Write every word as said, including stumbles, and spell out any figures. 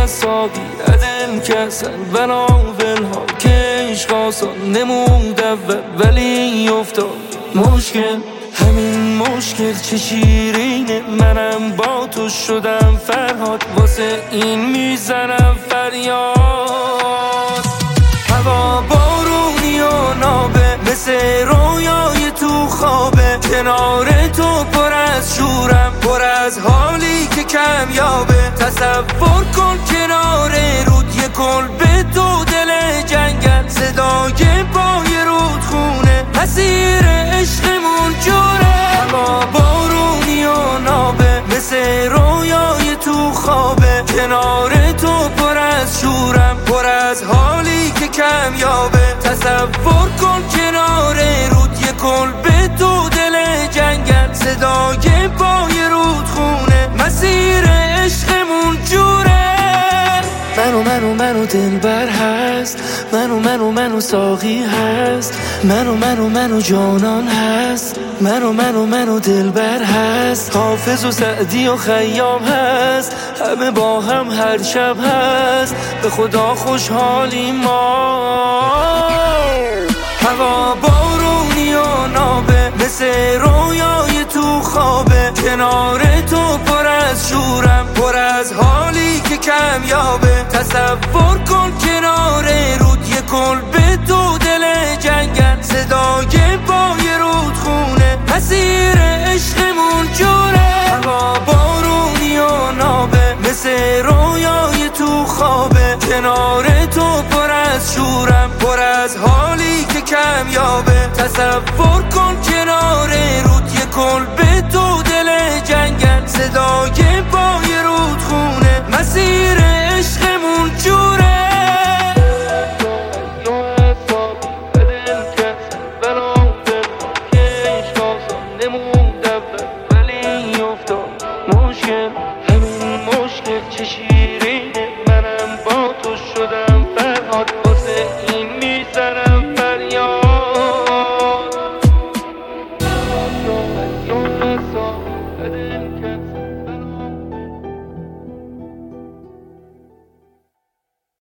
از ساقی ادم کسن بناول ها که عشق آسان نمود اول ولی افتاد مشکل. همین مشکل چه شیرینه، منم با تو شدم فرهاد، واسه این میزنم فریاد. هوا بارونی و نابه مثل رویای تو خوابه، کنار تو پر از شورم، پر از حالی که کمیابه. تصور کن کنار رود یه کلبه تو دل جنگل، صدای پای رودخونه مسیر عشقمون جوره. هوا بارونی و نابه مثل رویای تو خوابه، کنار تو پر از شورم، پر از حالی که کمیابه. تصور کن کنار رود یه کلبه تو دل جنگل، صدای پای رودخونه مسیر عشقمون جوره. منو منو منو دلبر هست، منو منو منو ساقی هست، منو منو منو جانان هست، منو منو منو دلبر هست، حافظ و سعدی و خیام هست، همه با هم هر شب هست، به خدا خوشحالی ما. هوا بارونی و نابه مثل رویای تو خوابه، کنار تو پر از شورم، پر از حالی که کمیابه. تصور کن کنار رود یه کلبه تو دل جنگل، صدای پای رودخونه مسیر عشقمون جوره. هوا بارونی و نابه مثل رویای تو خوابه، کنار تو پر از شورم، پر از حالی که کمیابه. تصور کن کنار